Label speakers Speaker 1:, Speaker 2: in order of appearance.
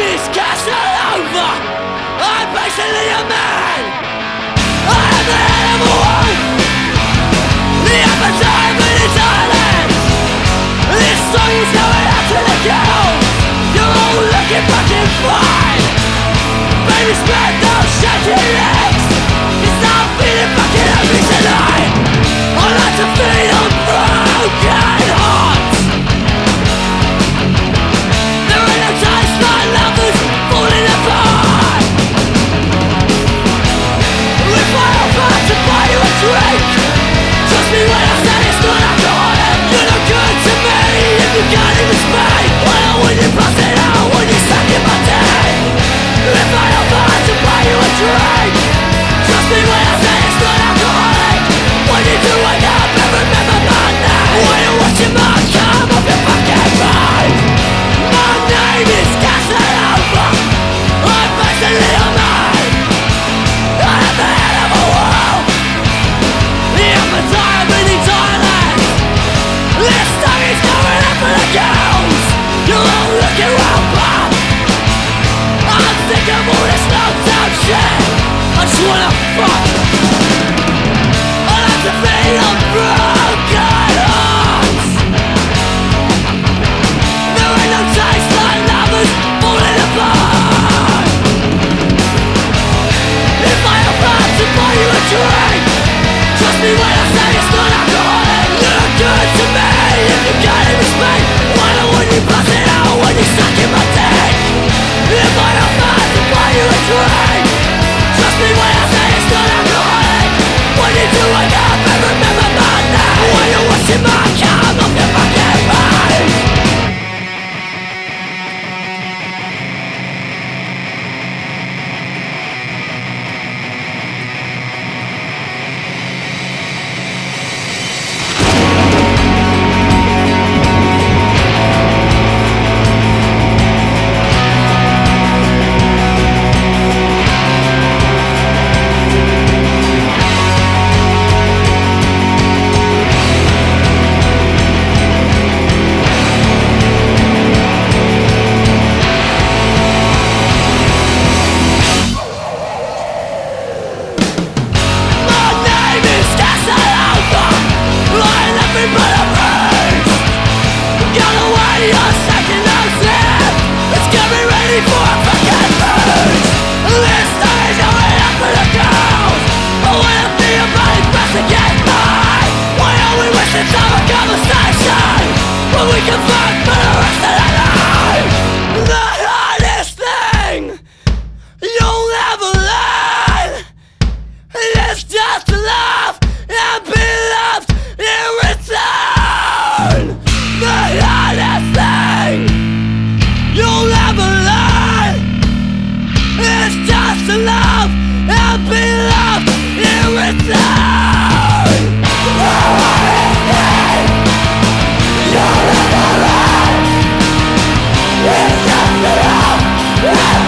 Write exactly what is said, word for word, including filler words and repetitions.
Speaker 1: is Casanova. I'm basically a man. I am the head of a wolf, the appetite of many silence. This song is going out to the girls. You're all looking fucking fine. Baby, spread those shaking legs, 'cause I'm feeling fucking happy tonight. I like to feed on broken hearts. There ain't no time like lovers falling apart. If I offer to buy you a drink, trust me when I say it's not alcoholic. You're no good to me if you can't even speak. Why not when you bust it out, when you suck in my dick? If I offer to buy you a drink, trust me when I say it's not alcoholic. When you do wake up and remember my name, when you're watching my come off your fucking mind. My name is Casanova. I'm basically a man. I am the head of a wolf, the appetite of any toilet. This song is going out for the girls. You're all looking round back. I'm sick of all this lockdown shit. I just wanna fuck. I like to feel on broken hearts. There ain't no taste like lovers falling apart. If I offer to buy you a drink, trust me when I say it's not alcoholic. You're not good to me if you can't even speak. Why not when you bust it out, when you suck in my dick? If I offer to buy you a drink, trust me when I say it's not alcoholic. When you do wake up and remember my name, when you're watching my come off your fucking mind. We can fuck for the rest of our lives. The hardest thing you'll ever learn is just to love and be loved in return. The hardest thing you'll ever learn is just to love and be loved in return. The hardest thing you'll ever learn is just to love and